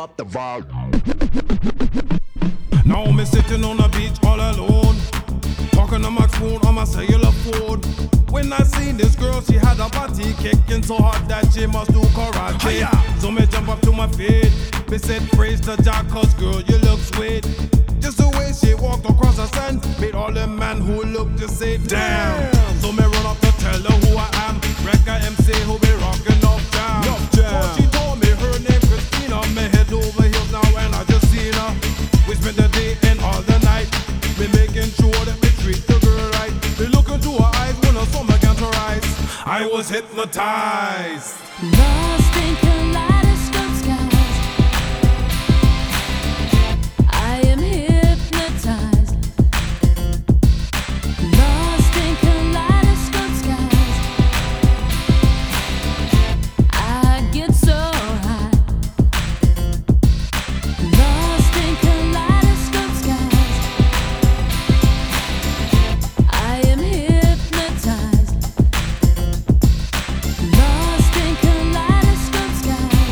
up the volume. Now me sitting on the beach all alone, talking on my phone on my cellular phone. When I seen this girl, she had a body kicking so hard that she must do karate. Hi-ya. So me jump up to my feet, me said praise to Jack, cause girl you look sweet. Just the way she walked across the sand made all the men who looked to say damn. So me run up to tell her who I am, Rekka MC who be rocking up jam. So she told me her name Christina, me head over heels now and I just seen her. We spend the day and all the night, we making sure that we treat the girl right. We look into her eyes when her stomach can't rise. I was hypnotized, lost in kaleidoscope skies. I am hypnotized, lost in kaleidoscope skies. I get so high, lost in kaleidoscope skies. I am hypnotized, lost in kaleidoscope skies.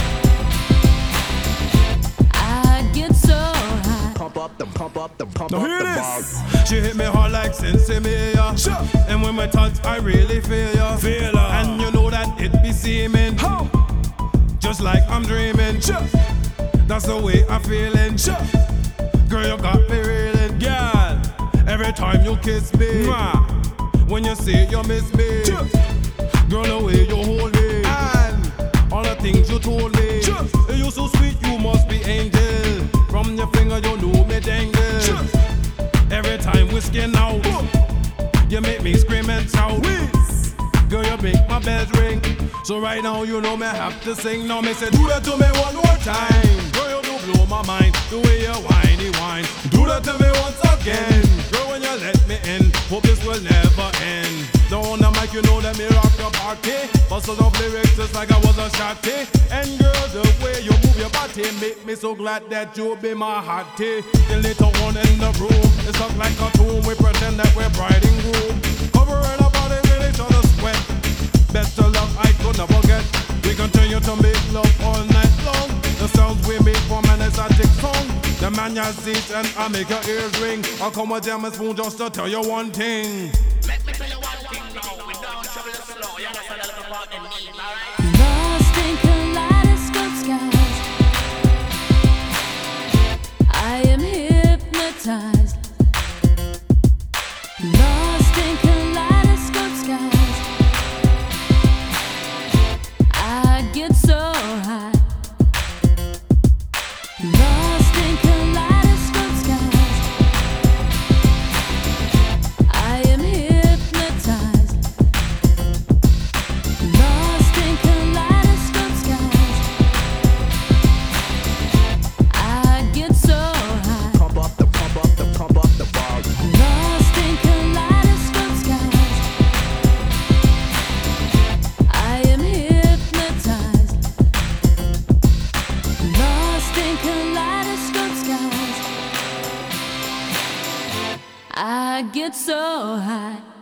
I get so high. Pump up the now hear volume. this. She hit me hard like Sensei Mia, and when we touch I really feel ya. And you know that it be seeming just like I'm dreaming. That's the way I'm feeling. Girl, you got me reeling. Girl, every time you kiss me, when you say you miss me, girl, the way you hold me, and all the things you told me, you so sweet, you must be angel. From your finger you know me dangle. Every time we skin out, you make me scream and shout. Girl, you make my bells ring. So right now you know me have to sing. Now me say do that to me one more time. Girl, you do blow my mind, the way you whiny whine. Do that to me once again. Girl, when you let me in, hope this will never end. Now on the mic you know that me rock your party, bustle of lyrics just like I was a shotty. And girl, the way you move your body make me so glad that you be my hottie. The little one in the room, it's up like a tomb. We pretend that we're bride and groom, covering our body with each other's sweat. Better love I could never get. We continue to make love all night long. The sounds we make from an exotic song. The man you see and I make your ears ring. I'll come with jam and spoon just to tell you one thing. Let me tell you one thing now, we don't trouble the slow. You understand a little about the need, alright? Lost in kaleidoscope skies. I am hypnotized, lost in kaleidoscope skies. I get so high, lost in kaleidoscope skies. I am hypnotized, lost in kaleidoscope skies. I get so high, Pump up the volume. lost in kaleidoscope skies. I am hypnotized, lost in kaleidoscope skies. I get so high.